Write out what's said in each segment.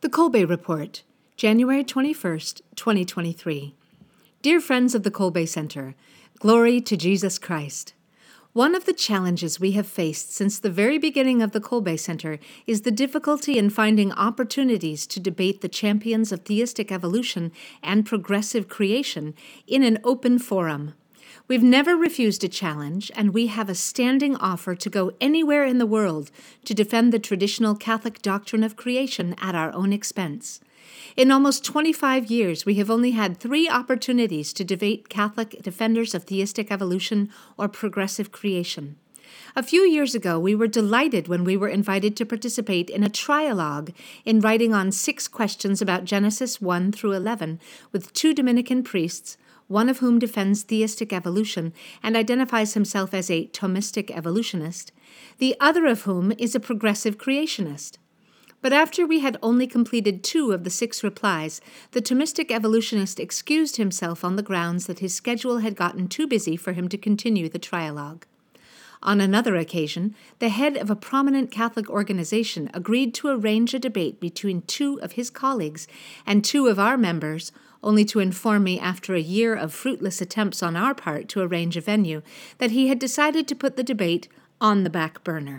The Kolbe Report, January 21st, 2023. Dear friends of the Kolbe Center, glory to Jesus Christ. One of the challenges we have faced since the very beginning of the Kolbe Center is the difficulty in finding opportunities to debate the champions of theistic evolution and progressive creation in an open forum. We've never refused a challenge, and we have a standing offer to go anywhere in the world to defend the traditional Catholic doctrine of creation at our own expense. In almost 25 years, we have only had 3 opportunities to debate Catholic defenders of theistic evolution or progressive creation. A few years ago, we were delighted when we were invited to participate in a trialogue in writing on 6 questions about Genesis 1 through 11 with 2 Dominican priests, one of whom defends theistic evolution and identifies himself as a Thomistic evolutionist, the other of whom is a progressive creationist. But after we had only completed 2 of the 6 replies, the Thomistic evolutionist excused himself on the grounds that his schedule had gotten too busy for him to continue the trialogue. On another occasion, the head of a prominent Catholic organization agreed to arrange a debate between 2 of his colleagues and 2 of our members, only to inform me after a year of fruitless attempts on our part to arrange a venue that he had decided to put the debate on the back burner.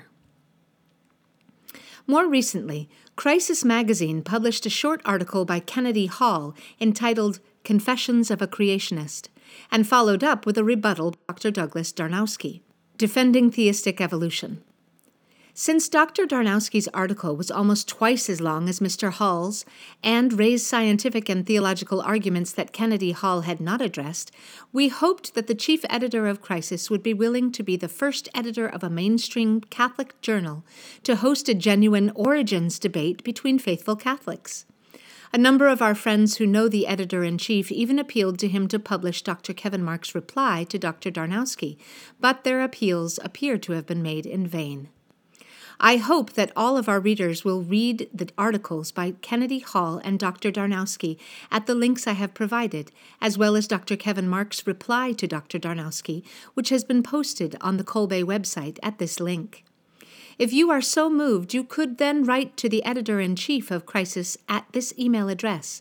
More recently, Crisis Magazine published a short article by Kennedy Hall entitled Confessions of a Creationist, and followed up with a rebuttal by Dr. Douglas Darnowski, Defending Theistic Evolution. Since Dr. Darnowski's article was almost twice as long as Mr. Hall's and raised scientific and theological arguments that Kennedy Hall had not addressed, we hoped that the chief editor of Crisis would be willing to be the first editor of a mainstream Catholic journal to host a genuine origins debate between faithful Catholics. A number of our friends who know the editor-in-chief even appealed to him to publish Dr. Kevin Mark's reply to Dr. Darnowski, but their appeals appear to have been made in vain. I hope that all of our readers will read the articles by Kennedy Hall and Dr. Darnowski at the links I have provided, as well as Dr. Kevin Mark's reply to Dr. Darnowski, which has been posted on the Kolbe website at this link. If you are so moved, you could then write to the editor-in-chief of Crisis at this email address,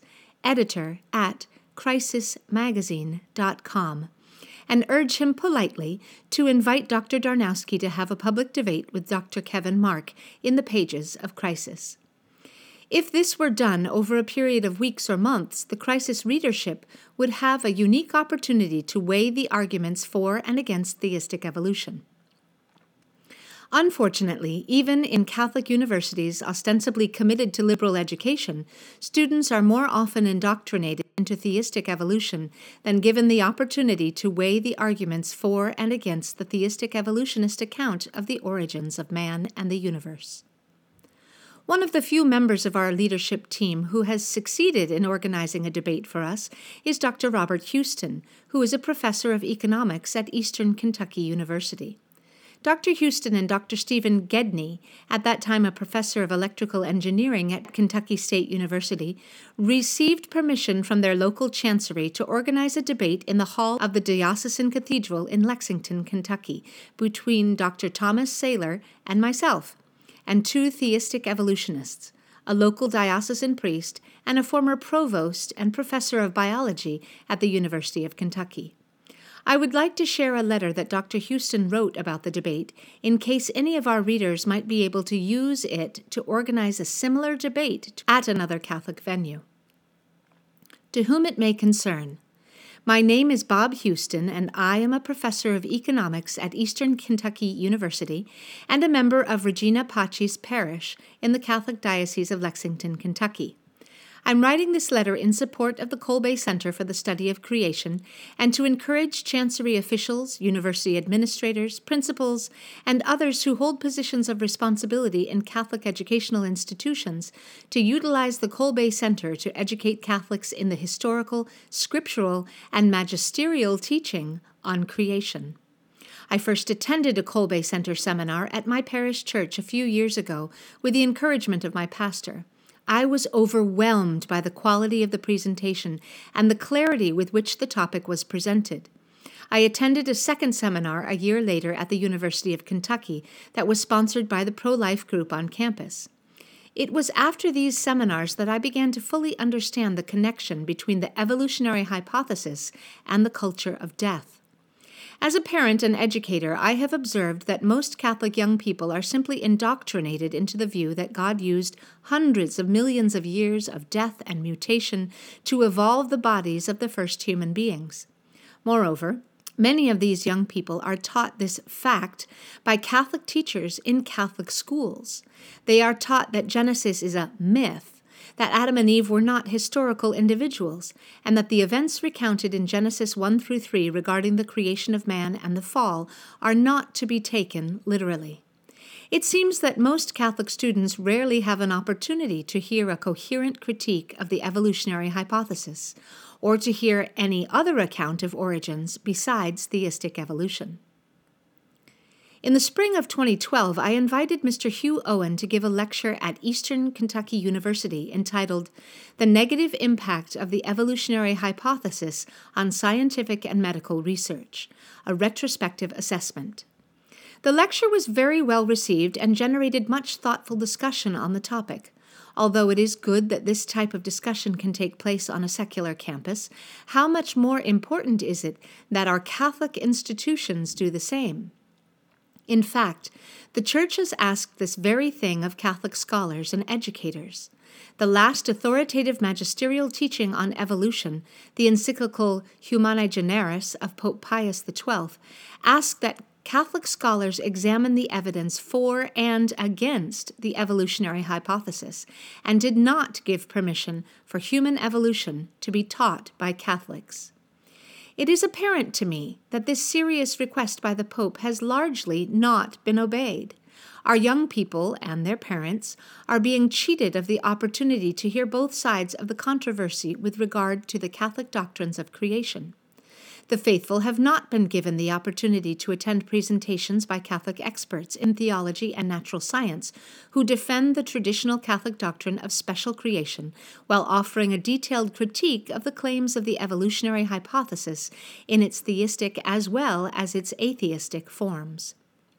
editor@crisismagazine.com. and urge him politely to invite Dr. Darnowski to have a public debate with Dr. Kevin Mark in the pages of Crisis. If this were done over a period of weeks or months, the Crisis readership would have a unique opportunity to weigh the arguments for and against theistic evolution. Unfortunately, even in Catholic universities ostensibly committed to liberal education, students are more often indoctrinated into theistic evolution than given the opportunity to weigh the arguments for and against the theistic evolutionist account of the origins of man and the universe. One of the few members of our leadership team who has succeeded in organizing a debate for us is Dr. Robert Houston, who is a professor of economics at Eastern Kentucky University. Dr. Houston and Dr. Stephen Gedney, at that time a professor of electrical engineering at Kentucky State University, received permission from their local chancery to organize a debate in the hall of the Diocesan Cathedral in Lexington, Kentucky, between Dr. Thomas Saylor and myself, and 2 theistic evolutionists, a local diocesan priest and a former provost and professor of biology at the University of Kentucky. I would like to share a letter that Dr. Houston wrote about the debate in case any of our readers might be able to use it to organize a similar debate at another Catholic venue. To whom it may concern, my name is Bob Houston, and I am a professor of economics at Eastern Kentucky University and a member of Regina Pacis Parish in the Catholic Diocese of Lexington, Kentucky. I'm writing this letter in support of the Kolbe Center for the Study of Creation and to encourage Chancery officials, university administrators, principals, and others who hold positions of responsibility in Catholic educational institutions to utilize the Kolbe Center to educate Catholics in the historical, scriptural, and magisterial teaching on creation. I first attended a Kolbe Center seminar at my parish church a few years ago with the encouragement of my pastor. I was overwhelmed by the quality of the presentation and the clarity with which the topic was presented. I attended a second seminar a year later at the University of Kentucky that was sponsored by the pro-life group on campus. It was after these seminars that I began to fully understand the connection between the evolutionary hypothesis and the culture of death. As a parent and educator, I have observed that most Catholic young people are simply indoctrinated into the view that God used hundreds of millions of years of death and mutation to evolve the bodies of the first human beings. Moreover, many of these young people are taught this fact by Catholic teachers in Catholic schools. They are taught that Genesis is a myth, that Adam and Eve were not historical individuals, and that the events recounted in Genesis 1 through 3 regarding the creation of man and the fall are not to be taken literally. It seems that most Catholic students rarely have an opportunity to hear a coherent critique of the evolutionary hypothesis, or to hear any other account of origins besides theistic evolution. In the spring of 2012, I invited Mr. Hugh Owen to give a lecture at Eastern Kentucky University entitled The Negative Impact of the Evolutionary Hypothesis on Scientific and Medical Research, a Retrospective Assessment. The lecture was very well received and generated much thoughtful discussion on the topic. Although it is good that this type of discussion can take place on a secular campus, how much more important is it that our Catholic institutions do the same? In fact, the Church has asked this very thing of Catholic scholars and educators. The last authoritative magisterial teaching on evolution, the encyclical Humanae Generis of Pope Pius XII, asked that Catholic scholars examine the evidence for and against the evolutionary hypothesis, and did not give permission for human evolution to be taught by Catholics. It is apparent to me that this serious request by the Pope has largely not been obeyed. Our young people and their parents are being cheated of the opportunity to hear both sides of the controversy with regard to the Catholic doctrines of creation. The faithful have not been given the opportunity to attend presentations by Catholic experts in theology and natural science who defend the traditional Catholic doctrine of special creation while offering a detailed critique of the claims of the evolutionary hypothesis in its theistic as well as its atheistic forms.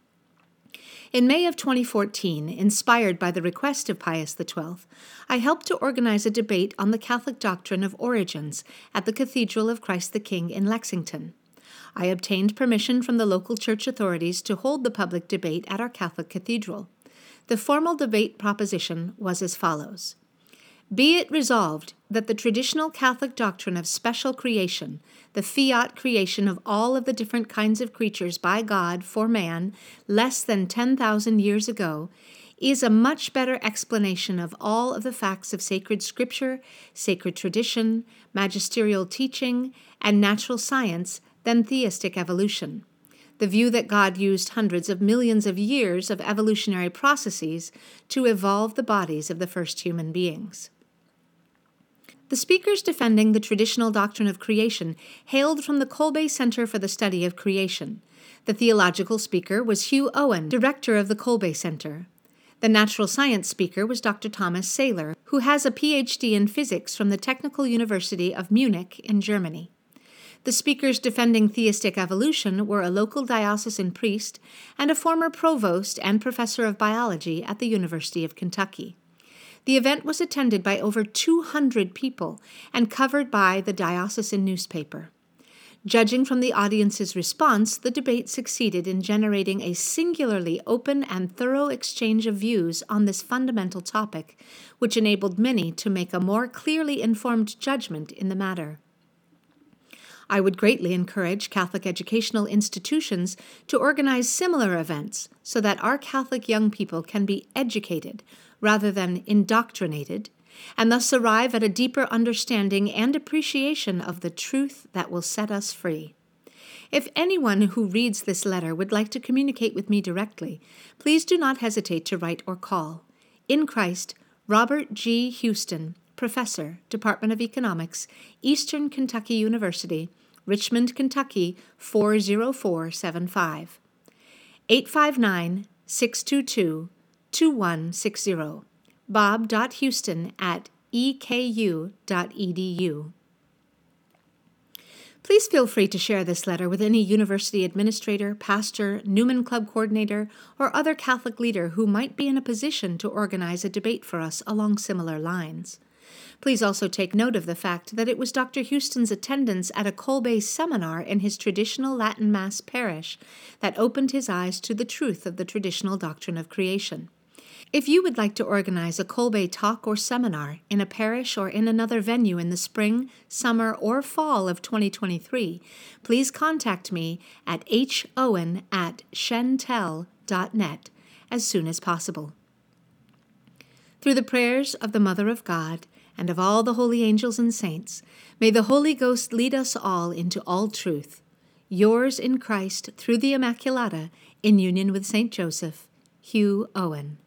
In May of 2014, inspired by the request of Pius XII, I helped to organize a debate on the Catholic doctrine of origins at the Cathedral of Christ the King in Lexington. I obtained permission from the local church authorities to hold the public debate at our Catholic cathedral. The formal debate proposition was as follows. Be it resolved that the traditional Catholic doctrine of special creation, the fiat creation of all of the different kinds of creatures by God for man less than 10,000 years ago, is a much better explanation of all of the facts of sacred scripture, sacred tradition, magisterial teaching, and natural science than theistic evolution. The view that God used hundreds of millions of years of evolutionary processes to evolve the bodies of the first human beings. The speakers defending the traditional doctrine of creation hailed from the Kolbe Center for the Study of Creation. The theological speaker was Hugh Owen, director of the Kolbe Center. The natural science speaker was Dr. Thomas Saylor, who has a PhD in physics from the Technical University of Munich in Germany. The speakers defending theistic evolution were a local diocesan priest and a former provost and professor of biology at the University of Kentucky. The event was attended by over 200 people and covered by the diocesan newspaper. Judging from the audience's response, the debate succeeded in generating a singularly open and thorough exchange of views on this fundamental topic, which enabled many to make a more clearly informed judgment in the matter. I would greatly encourage Catholic educational institutions to organize similar events so that our Catholic young people can be educated rather than indoctrinated, and thus arrive at a deeper understanding and appreciation of the truth that will set us free. If anyone who reads this letter would like to communicate with me directly, please do not hesitate to write or call. In Christ, Robert G. Houston, Professor, Department of Economics, Eastern Kentucky University, Richmond, Kentucky, 40475. 859-622-2160. bob.houston@eku.edu. Please feel free to share this letter with any university administrator, pastor, Newman Club coordinator, or other Catholic leader who might be in a position to organize a debate for us along similar lines. Please also take note of the fact that it was Dr. Houston's attendance at a Kolbe seminar in his traditional Latin Mass parish that opened his eyes to the truth of the traditional doctrine of creation. If you would like to organize a Kolbe talk or seminar in a parish or in another venue in the spring, summer, or fall of 2023, please contact me at howen@shentel.net as soon as possible. Through the prayers of the Mother of God and of all the holy angels and saints, may the Holy Ghost lead us all into all truth. Yours in Christ, through the Immaculata, in union with Saint Joseph, Hugh Owen.